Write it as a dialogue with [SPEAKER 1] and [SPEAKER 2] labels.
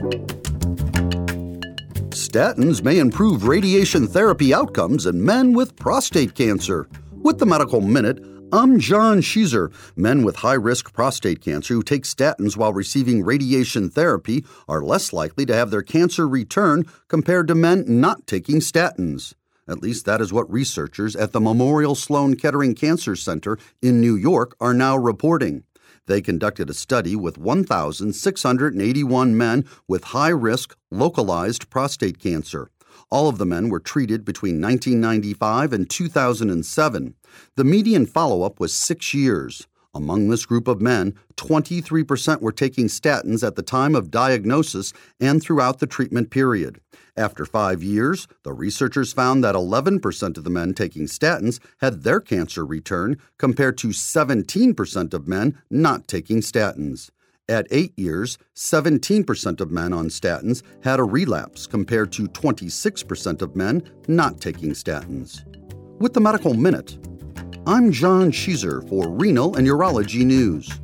[SPEAKER 1] Statins may improve radiation therapy outcomes in men with prostate cancer. With the Medical Minute, I'm John Sheezer. Men with high-risk prostate cancer who take statins while receiving radiation therapy are less likely to have their cancer return compared to men not taking statins. At least that is what researchers at the Memorial Sloan Kettering Cancer Center in New York are now reporting. They conducted a study with 1,681 men with high-risk, localized prostate cancer. All of the men were treated between 1995 and 2007. The median follow-up was 6 years. Among this group of men, 23% were taking statins at the time of diagnosis and throughout the treatment period. After 5 years, the researchers found that 11% of the men taking statins had their cancer return, compared to 17% of men not taking statins. At 8 years, 17% of men on statins had a relapse, compared to 26% of men not taking statins. With the Medical Minute, I'm John Sheezer for Renal and Urology News.